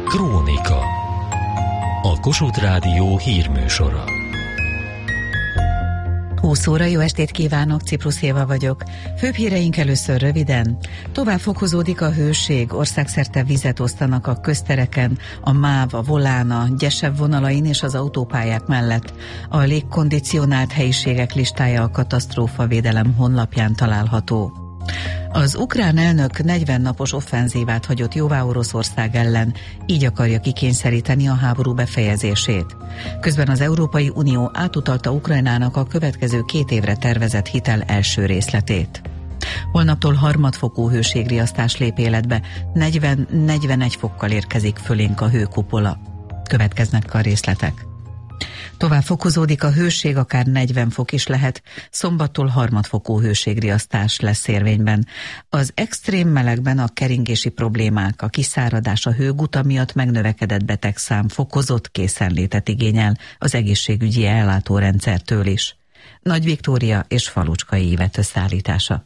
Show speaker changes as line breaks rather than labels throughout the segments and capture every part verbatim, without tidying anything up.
Krónika. A Kossuth Rádió hírműsora.
húsz óra, jó estét kívánok, Ciprus Éva vagyok. Főbb híreink először röviden. Tovább fokozódik a hőség, országszerte vizet osztanak a köztereken, a MÁV, a Volán, a Gyesev vonalain és az autópályák mellett. A légkondicionált helyiségek listája a katasztrófavédelem honlapján található. Az ukrán elnök negyven napos offenzívát hagyott jóvá Oroszország ellen, így akarja kikényszeríteni a háború befejezését. Közben az Európai Unió átutalta Ukrajnának a következő két évre tervezett hitel első részletét. Holnaptól harmadfokú hőségriasztás lép életbe, negyven-negyvenegy fokkal érkezik fölénk a hőkupola. Következnek a részletek. Tovább fokozódik a hőség, akár negyven fok is lehet, szombattól harmadfokú hőségriasztás lesz érvényben. Az extrém melegben a keringési problémák, a kiszáradás, a hőguta miatt megnövekedett betegszám fokozott készenlétet igényel az egészségügyi ellátórendszertől is. Nagy Viktória és Falucskai Ívet összeállítása.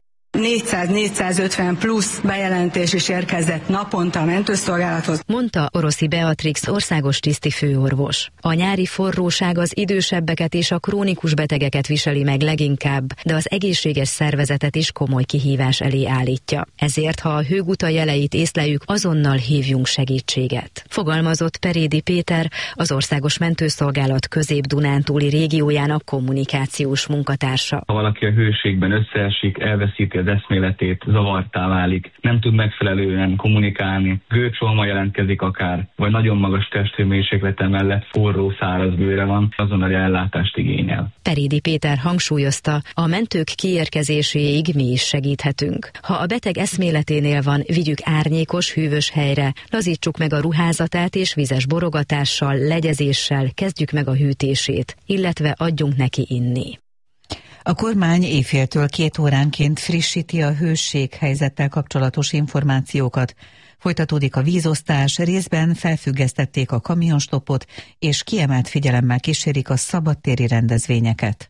négyszáz-négyszázötven plusz bejelentés is érkezett naponta a mentőszolgálathoz,
mondta Oroszi Beatrix országos tiszti főorvos. A nyári forróság az idősebbeket és a krónikus betegeket viseli meg leginkább, de az egészséges szervezetet is komoly kihívás elé állítja. Ezért, ha a hőguta jeleit észleljük, azonnal hívjunk segítséget. Fogalmazott Perédi Péter, az Országos Mentőszolgálat Közép-Dunántúli régiójának kommunikációs munkatársa.
Ha valaki a hőségben összeesik, elveszíti az eszméletét, zavartá válik, nem tud megfelelően kommunikálni, gőcsolma jelentkezik akár, vagy nagyon magas testhőmérséklete mellett forró, száraz bőre van, azonnali ellátást igényel.
Perédi Péter hangsúlyozta, a mentők kiérkezéséig mi is segíthetünk. Ha a beteg eszméleténél van, vigyük árnyékos, hűvös helyre, lazítsuk meg a ruházatát és vizes borogatással, legyezéssel kezdjük meg a hűtését, illetve adjunk neki inni.
A kormány éjféltől két óránként frissíti a hőséghelyzettel kapcsolatos információkat. Folytatódik a vízosztás, részben felfüggesztették a kamionstoppot, és kiemelt figyelemmel kísérik a szabadtéri rendezvényeket.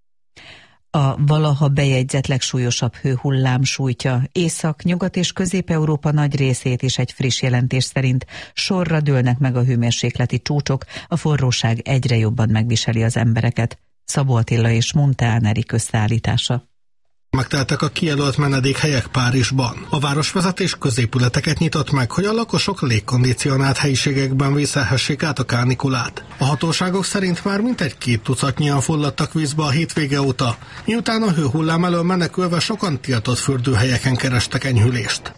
A valaha bejegyzett legsúlyosabb hőhullám sújtja Észak-, Nyugat- és Közép-Európa nagy részét is egy friss jelentés szerint sorra dőlnek meg a hőmérsékleti csúcsok, a forróság egyre jobban megviseli az embereket. Szabó Attila és Montán Erik összeállítása.
Megteltek a kijelölt menedékhelyek Párizsban. A városvezetés középületeket nyitott meg, hogy a lakosok légkondicionált helyiségekben vészelhessék át a kánikulát. A hatóságok szerint már mintegy két tucatnyian fulladtak vízbe a hétvége óta, miután a hőhullám elől menekülve sokan tiltott fürdőhelyeken kerestek enyhülést.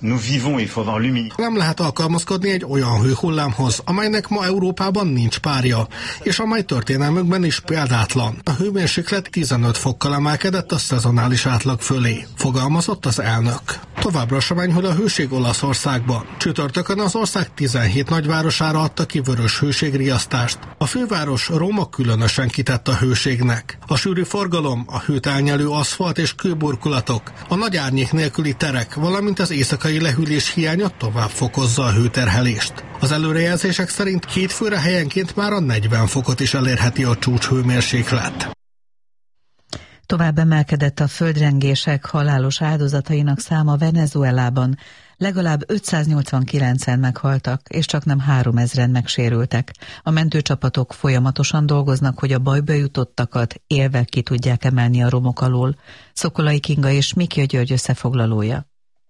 Nem lehet alkalmazkodni egy olyan hőhullámhoz, amelynek ma Európában nincs párja, és amely történelmünkben is példátlan. A hőmérséklet tizenöt fokkal emelkedett a szezonális átlag fölé, fogalmazott az elnök. Továbbra sem enyhül a hőség Olaszországban. Csütörtökön az ország tizenhét nagyvárosára adta ki vörös hőségriasztást. A főváros, Róma különösen kitett a hőségnek. A sűrű forgalom, a hőt elnyelő aszfalt és kőburkolatok, a nagy árnyék nélküli terek, valamint az éjszakai lehűlés hiánya tovább fokozza a hőterhelést. Az előrejelzések szerint két főre helyenként már a negyven fokot is elérheti a csúcs hőmérséklet.
Tovább emelkedett a földrengések halálos áldozatainak száma Venezuelában. Legalább ötszáznyolcvankilencen meghaltak, és csaknem háromezren megsérültek. A mentőcsapatok folyamatosan dolgoznak, hogy a bajba jutottakat élve ki tudják emelni a romok alól. Szokolai Kinga és Miki György összefoglalója.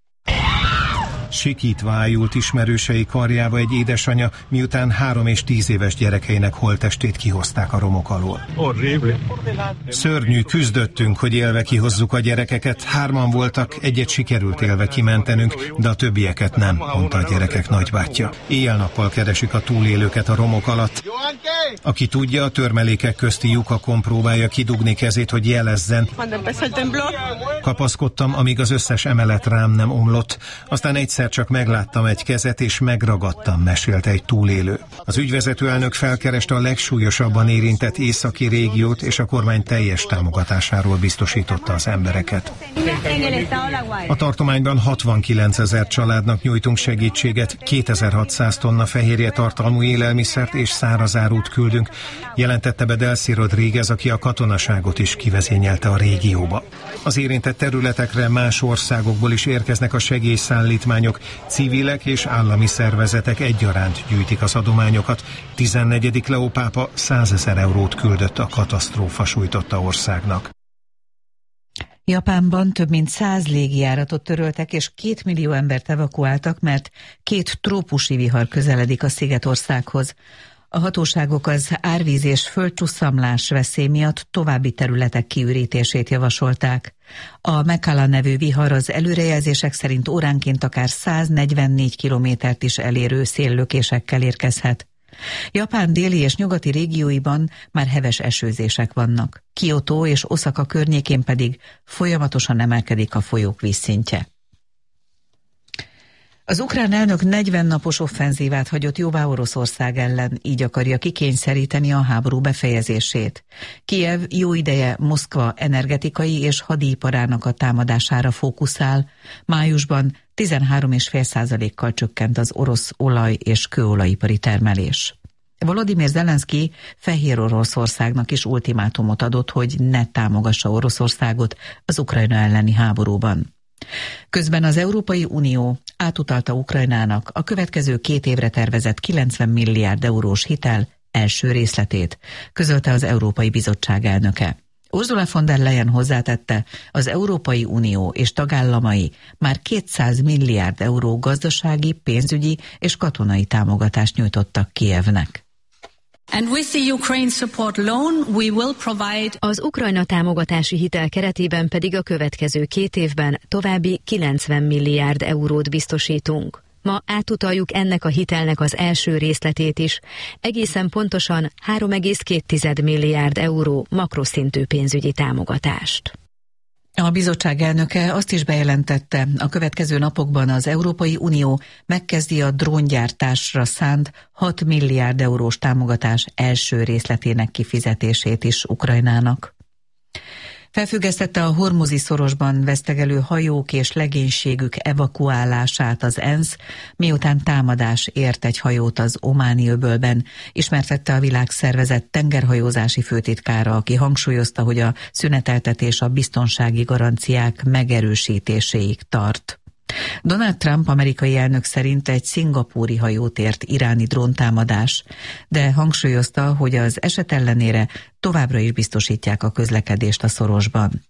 Sikítva ájult ismerősei karjába egy édesanya, miután három és tíz éves gyerekeinek holttestét kihozták a romok alól. Szörnyű, küzdöttünk, hogy élve kihozzuk a gyerekeket. Hárman voltak, egyet sikerült élve kimentenünk, de a többieket nem, mondta a gyerekek nagybátyja. Éjjel-nappal keresik a túlélőket a romok alatt. Aki tudja, a törmelékek közti lyukakon próbálja kidugni kezét, hogy jelezzen. Kapaszkodtam, amíg az összes emelet rám nem omlott. Aztán egyszer csak megláttam egy kezet, és megragadtam, mesélte egy túlélő. Az ügyvezető elnök felkereste a legsúlyosabban érintett északi régiót, és a kormány teljes támogatásáról biztosította az embereket. A tartományban hatvankilencezer családnak nyújtunk segítséget, kétezer-hatszáz tonna fehérje tartalmú élelmiszert és szárazárút küldünk, jelentette be Delcy Rodríguez, aki a katonaságot is kivezényelte a régióba. Az érintett területekre más országokból is érkeznek a segélyszállítmányok, hatóságok, civilek és állami szervezetek egyaránt gyűjtik az adományokat. tizennegyedik Leó pápa százezer eurót küldött a katasztrófa sújtotta országnak.
Japánban több mint száz légijáratot töröltek, és két millió embert evakuáltak, mert két trópusi vihar közeledik a szigetországhoz. A hatóságok az árvíz és földcsusszamlás veszély miatt további területek kiürítését javasolták. A Mekala nevű vihar az előrejelzések szerint óránként akár száznegyvennégy kilométert is elérő széllökésekkel érkezhet. Japán déli és nyugati régióiban már heves esőzések vannak. Kyoto és Oszaka környékén pedig folyamatosan emelkedik a folyók vízszintje. Az ukrán elnök negyven napos offenzívát hagyott jóvá Oroszország ellen, így akarja kikényszeríteni a háború befejezését. Kijev jó ideje Moszkva energetikai és hadiiparának a támadására fókuszál. Májusban tizenhárom egész öt százalékkal csökkent az orosz olaj- és kőolajipari termelés. Volodymyr Zelenszky Fehér Oroszországnak is ultimátumot adott, hogy ne támogassa Oroszországot az Ukrajna elleni háborúban. Közben az Európai Unió átutalta Ukrajnának a következő két évre tervezett kilencven milliárd eurós hitel első részletét, közölte az Európai Bizottság elnöke. Ursula von der Leyen hozzátette, az Európai Unió és tagállamai már kétszáz milliárd euró gazdasági, pénzügyi és katonai támogatást nyújtottak Kijevnek.
Az Ukrajna támogatási hitel keretében pedig a következő két évben további kilencven milliárd eurót biztosítunk. Ma átutaljuk ennek a hitelnek az első részletét is, egészen pontosan három egész két milliárd euró makroszintű pénzügyi támogatást.
A bizottság elnöke azt is bejelentette, a következő napokban az Európai Unió megkezdi a dróngyártásra szánt hat milliárd eurós támogatás első részletének kifizetését is Ukrajnának. Felfüggesztette a hormuzi szorosban vesztegelő hajók és legénységük evakuálását az ENSZ, miután támadás ért egy hajót az Ománi öbölben, ismertette a Világszervezet tengerhajózási főtitkára, aki hangsúlyozta, hogy a szüneteltetés a biztonsági garanciák megerősítéséig tart. Donald Trump amerikai elnök szerint egy szingapúri hajót ért iráni dróntámadás, de hangsúlyozta, hogy az eset ellenére továbbra is biztosítják a közlekedést a szorosban.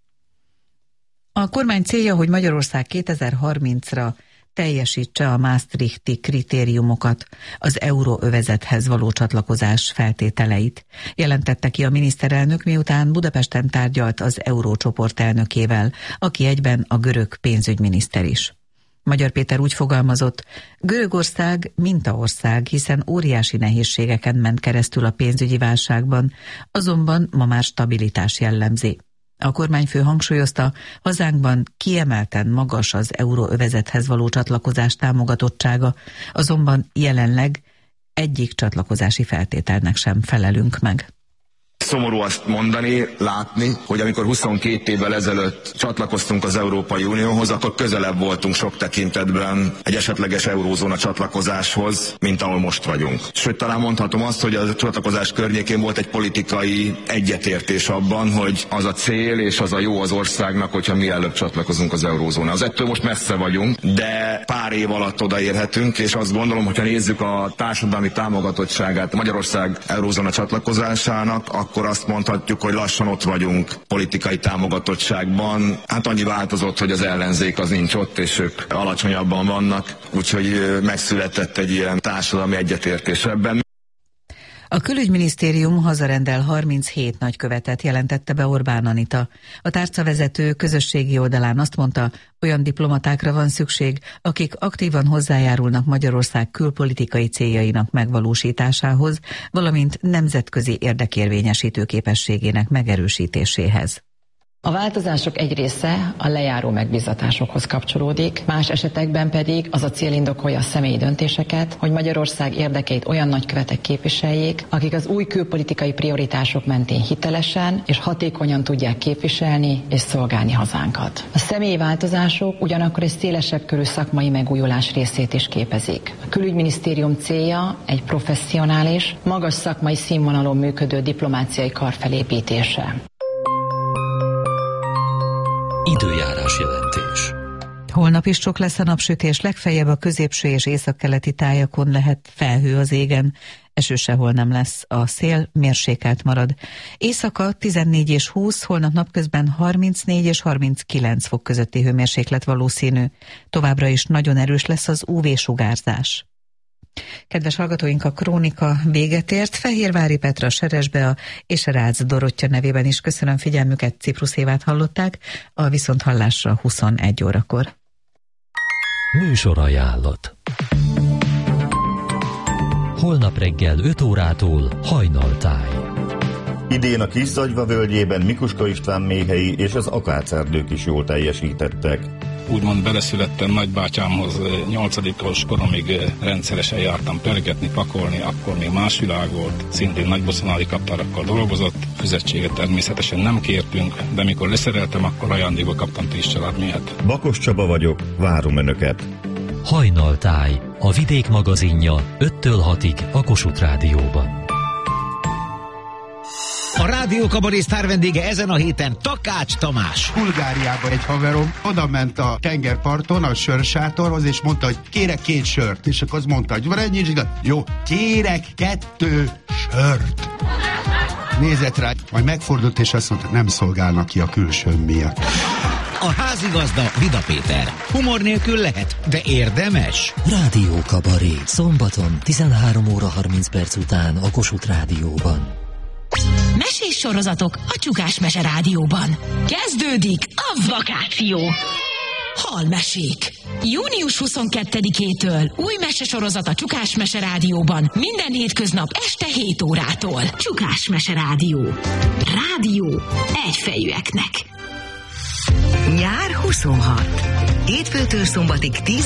A kormány célja, hogy Magyarország kétezer-harmincra teljesítse a maastrichti kritériumokat, az euróövezethez való csatlakozás feltételeit, jelentette ki a miniszterelnök, miután Budapesten tárgyalt az eurócsoport elnökével, aki egyben a görög pénzügyminiszter is. Magyar Péter úgy fogalmazott, Görögország mintaország, hiszen óriási nehézségeken ment keresztül a pénzügyi válságban, azonban ma már stabilitás jellemzi. A kormányfő hangsúlyozta, hazánkban kiemelten magas az euróövezethez való csatlakozás támogatottsága, azonban jelenleg egyik csatlakozási feltételnek sem felelünk meg.
Szomorú azt mondani, látni, hogy amikor huszonkét évvel ezelőtt csatlakoztunk az Európai Unióhoz, akkor közelebb voltunk sok tekintetben egy esetleges eurózóna csatlakozáshoz, mint ahol most vagyunk. Sőt, talán mondhatom azt, hogy a csatlakozás környékén volt egy politikai egyetértés abban, hogy az a cél és az a jó az országnak, hogyha mielőbb csatlakozunk az eurózónához. Ettől most messze vagyunk, de pár év alatt odaérhetünk, és azt gondolom, hogyha nézzük a társadalmi támogatottságát Magyarország eurózóna csatlakozásának, akkor azt mondhatjuk, hogy lassan ott vagyunk politikai támogatottságban. Hát annyi változott, hogy az ellenzék az nincs ott, és ők alacsonyabban vannak, úgyhogy megszületett egy ilyen társadalmi egyetértés ebben.
A külügyminisztérium hazarendel harminchét nagykövetet, jelentette be Orbán Anita. A tárcavezető közösségi oldalán azt mondta, olyan diplomatákra van szükség, akik aktívan hozzájárulnak Magyarország külpolitikai céljainak megvalósításához, valamint nemzetközi érdekérvényesítő képességének megerősítéséhez.
A változások egy része a lejáró megbízatásokhoz kapcsolódik, más esetekben pedig az a cél indokolja a személyi döntéseket, hogy Magyarország érdekeit olyan nagykövetek képviseljék, akik az új külpolitikai prioritások mentén hitelesen és hatékonyan tudják képviselni és szolgálni hazánkat. A személyi változások ugyanakkor egy szélesebb körű szakmai megújulás részét is képezik. A külügyminisztérium célja egy professzionális, magas szakmai színvonalon működő diplomáciai kar felépítése.
Időjárás jelentés.
Holnap is sok lesz a napsütés, legfeljebb a középső és északkeleti tájakon lehet felhő az égen. Eső sehol nem lesz, a szél mérsékelt marad. Éjszaka tizennégy és húsz, holnap napközben harmincnégy és harminckilenc fok közötti hőmérséklet valószínű. Továbbra is nagyon erős lesz az ú vé-sugárzás. Kedves hallgatóink, a krónika véget ért. Fehérvári Petra, Seresbea és Rácz Dorottya nevében is köszönöm figyelmüket, Ciprusz Évát hallották, a viszonthallásra huszonegy órakor.
Műsorajánlat. Holnap reggel öt órától Hajnaltáj.
Idén a Kis-Zagyva völgyében Mikuska István méhei és az akácerdők is jól teljesítettek.
Úgymond beleszülettem nagybátyámhoz, nyolcadikos koromig rendszeresen jártam pörgetni, pakolni, akkor még más világ volt. Szintén nagybosszonári kaptárakkal dolgozott, fizetséget természetesen nem kértünk, de mikor leszereltem, akkor ajándékba kaptam tíz családméhet.
Bakos Csaba vagyok, várom Önöket!
Hajnaltáj, a Vidék magazinja öttől hatig a Kossuth Rádióban.
A Rádió Kabaré sztár vendége ezen a héten Takács Tamás.
Bulgáriában egy haverom oda ment a tengerparton a sörsátorhoz, és mondta, hogy kérek két sört. És akkor az mondta, hogy van ennyi, és jó, kérek kettő sört. Nézett rá, majd megfordult, és azt mondta, nem szolgálnak ki a külsőm miatt.
A házigazda Vida Péter. Humor nélkül lehet, de érdemes.
Rádió Kabaré, szombaton tizenhárom óra harminc perc után a Kossuth Rádióban.
Mesés sorozatok a Csukás Mese Rádióban. Kezdődik a vakáció. Halmesék. június huszonkettedikétől új mesesorozat a Csukás Mese Rádióban. Minden hétköznap este hét órától. Csukás Mese Rádió. Rádió egyfejűeknek.
Nyár huszonhat. Hétfőtől szombatig tíz